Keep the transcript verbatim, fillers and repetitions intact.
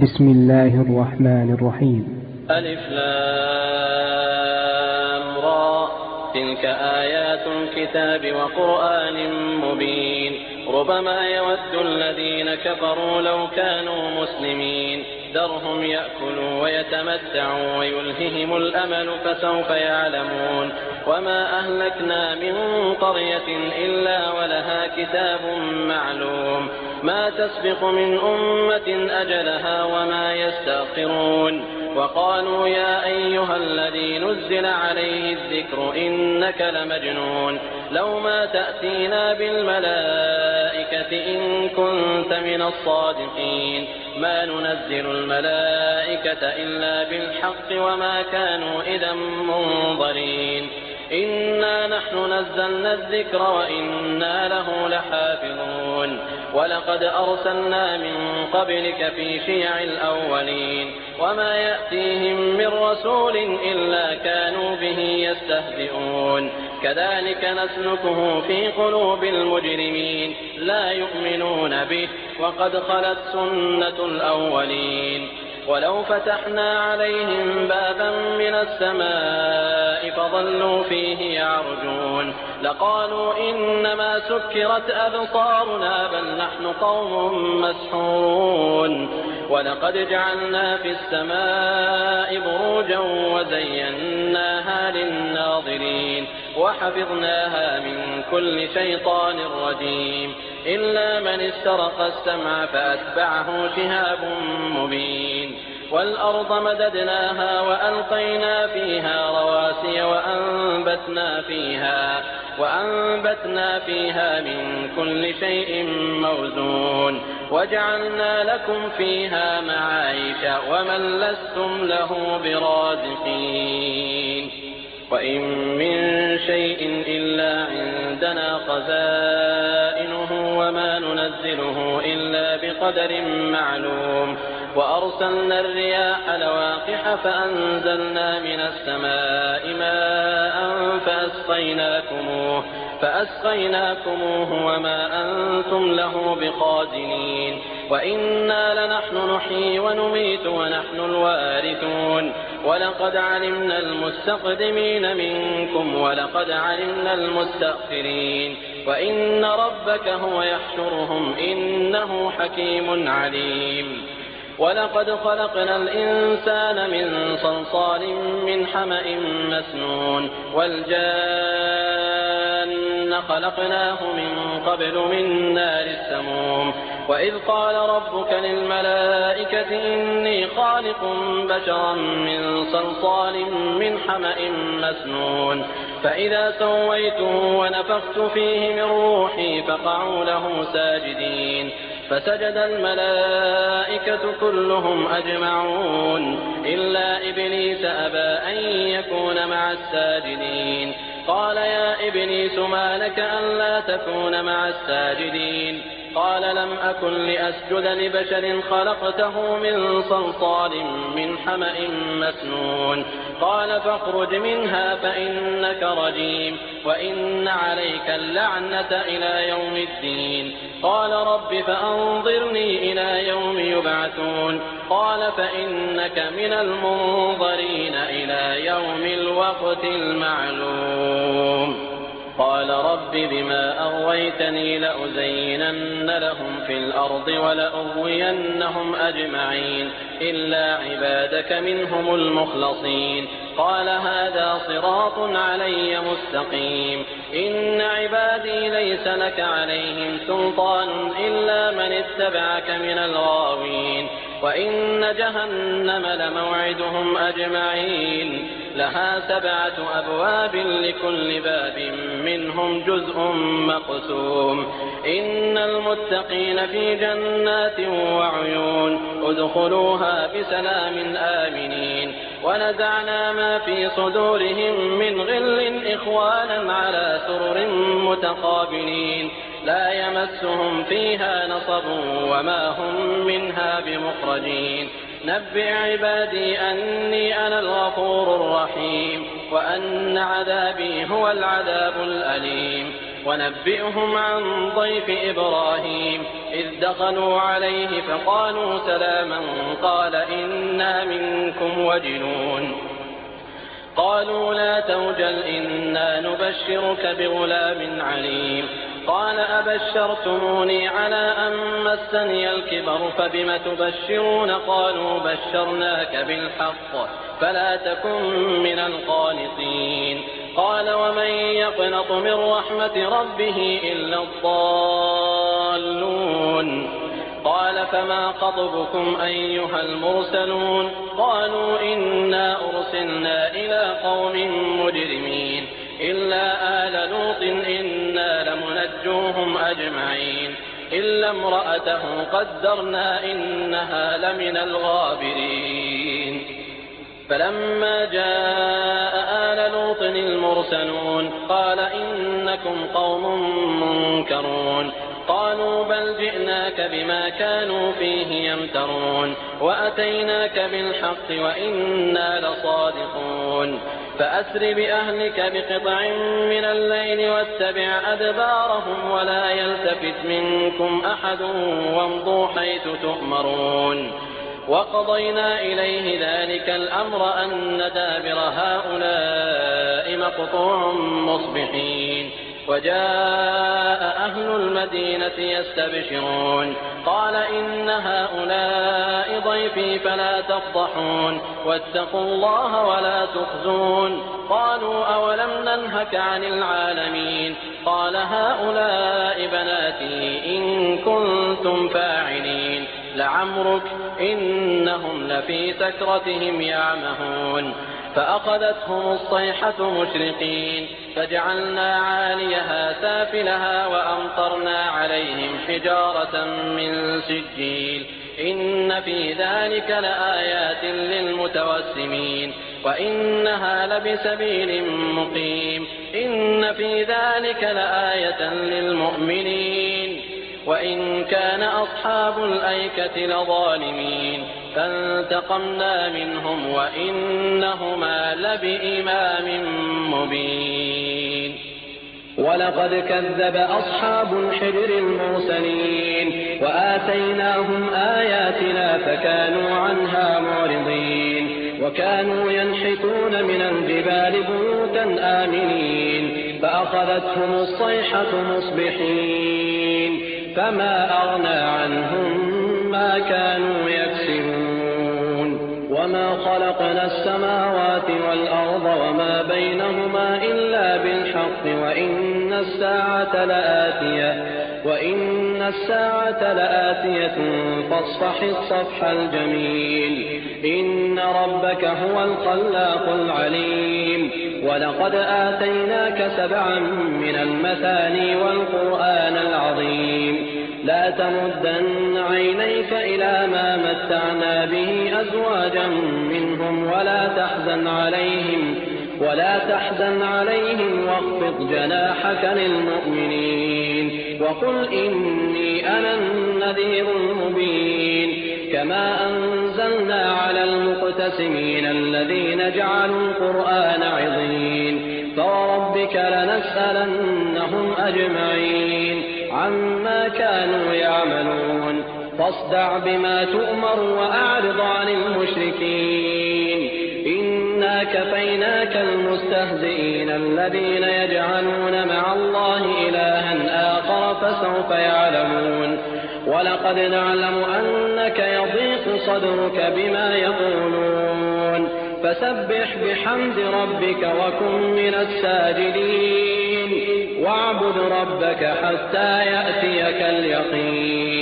بسم الله الرحمن الرحيم. ألف لام را، تلك آيات الكتاب وقرآن مبين. ربما يود الذين كفروا لو كانوا مسلمين، ذرهم يأكلوا ويتمتعوا ويلههم الأمل فسوف يعلمون. وما أهلكنا من قرية إلا ولها كتاب معلوم، ما تسبق من أمة أجلها وما يستأخرون. وقالوا يا أيها الذي نزل عليه الذكر إنك لمجنون، لو ما تأتينا بالملائكة إن كنت من الصادقين، ما ننزل الملائكة إلا بالحق وما كانوا إذا منظرين. إنا نحن نزلنا الذكر وإنا له لحافظون. ولقد أرسلنا من قبلك في شيع الأولين، وما يأتيهم من رسول إلا كانوا به يستهزئون. كذلك نسلكه في قلوب المجرمين، لا يؤمنون به وقد خلت سنة الأولين. ولو فتحنا عليهم بابا من السماء فظلوا فيه يعرجون لقالوا إنما سكرت أبصارنا بل نحن قوم مسحورون. ولقد جعلنا في السماء بروجا وزيناها للناظرين وحفظناها من كل شيطان رجيم إلا من استرق السمع فأتبعه شهاب مبين. والأرض مددناها وألقينا فيها رواسي وأنبتنا فيها وأنبتنا فيها من كل شيء موزون وجعلنا لكم فيها معايش ومن لستم له برازقين. وإن من شيء إلا عندنا خزائنه وما ننزله إلا بقدر معلوم. وأرسلنا الرياح لواقح فأنزلنا من السماء ماء فأسقيناكموه, فأسقيناكموه وما أنتم له بخازنين. وإنا لنحن نحيي ونميت ونحن الوارثون. ولقد علمنا المستقدمين منكم ولقد علمنا المستأخرين وإن ربك هو يحشرهم إنه حكيم عليم. ولقد خلقنا الإنسان من صلصال من حمأ مسنون والجان خلقناه من قبل من نار السموم. وإذ قال ربك للملائكة إني خالق بشرا من صلصال من حمأ مسنون فإذا سويته ونفخت فيه من روحي فقعوا له ساجدين فسجد الملائكة كلهم أجمعون إلا إبليس أبى أن يكون مع الساجدين. قال يا إبليس ما لك ألا تكون مع الساجدين؟ قال لم أكن لأسجد لبشر خلقته من صلصال من حمأ مسنون. قال فاخرج منها فإنك رجيم وإن عليك اللعنة إلى يوم الدين. قال رب فأنظرني إلى يوم يبعثون. قال فإنك من المنظرين إلى يوم الوقت المعلوم. قال رب بما أغويتني لأزينن لهم في الأرض ولأغوينهم أجمعين إلا عبادك منهم المخلصين. قال هذا صراط علي مستقيم. إن عبادي ليس لك عليهم سلطان إلا من اتبعك من الغاوين. وإن جهنم لموعدهم أجمعين لها سبعة أبواب لكل باب منهم جزء مقسوم. إن المتقين في جنات وعيون ادخلوها بسلام آمنين. ونزعنا ما في صدورهم من غل إخوانا على سرر متقابلين لا يمسهم فيها نصب وما هم منها بمخرجين. نبئ عبادي أني أنا الغفور الرحيم وأن عذابي هو العذاب الأليم. ونبئهم عن ضيف إبراهيم إذ دخلوا عليه فقالوا سلاما قال إنا منكم وجلون قالوا لا توجل إنا نبشرك بغلام عليم قال أبشرتموني على أن مسني الكبر فبم تبشرون قالوا بشرناك بالحق فلا تكن من القانطين قال ومن يقنط من رحمة ربه إلا الضالون قال فما خطبكم أيها المرسلون قالوا إنا أرسلنا إلى قوم مجرمين إلا آل لوط إنا لمنجوهم أجمعين إلا امرأته قدرنا إنها لمن الغابرين فلما جاء آل لوط المرسلون قال إنكم قوم منكرون قالوا بل جئناك بما كانوا فيه يمترون وأتيناك بالحق وإنا لصادقون فأسر بأهلك بقطع من الليل واتبع أدبارهم ولا يلتفت منكم أحد وامضوا حيث تؤمرون وقضينا إليه ذلك الأمر أن دابر هؤلاء مقطوع مصبحين وجاء أهل المدينة يستبشرون قال إن هؤلاء ضيفي فلا تفضحون واتقوا الله ولا تخزون قالوا أولم ننهك عن العالمين قال هؤلاء بناتي إن كنتم فاعلين لعمرك إنهم لفي سكرتهم يعمهون فأخذتهم الصيحة مشرقين فجعلنا عاليها سافلها وأمطرنا عليهم حجارة من سجيل إن في ذلك لآيات للمتوسمين وإنها لبسبيل مقيم إن في ذلك لآية للمؤمنين وإن كان أصحاب الأيكة لظالمين فانتقمنا منهم وإنهما لبإمام مبين ولقد كذب أصحاب الحجر المرسلين وآتيناهم آياتنا فكانوا عنها معرضين وكانوا ينحتون من الجبال بيوتا آمنين فأخذتهم الصيحة مصبحين فما أغنى عنهم ما كانوا يكسبون وما خلقنا السماوات والأرض وما بينهما إلا بالحق وإن الساعة لآتية وإن الساعة لآتية فاصفح الصفح الجميل إن ربك هو الخلاق العليم ولقد آتيناك سبعا من المثاني والقرآن العظيم لا تمدن عينيك إلى ما متعنا به أزواجا منهم ولا تحزن عليهم ولا تحزن عليهم واخفض جناحك للمؤمنين وقل إني أنا النذير المبين كما أنزلنا على المقتسمين الذين جعلوا القرآن عظيم فوربك لنسألنهم أجمعين عما كانوا يعملون فاصدع بما تؤمر وأعرض عن المشركين إنا كفيناك المستهزئين الذين يجعلون مع الله إلها آخر فسوف يعلمون ولقد نعلم أنك يضيق صدرك بما يقولون فسبح بحمد ربك وكن من الساجدين واعبد ربك حتى يأتيك اليقين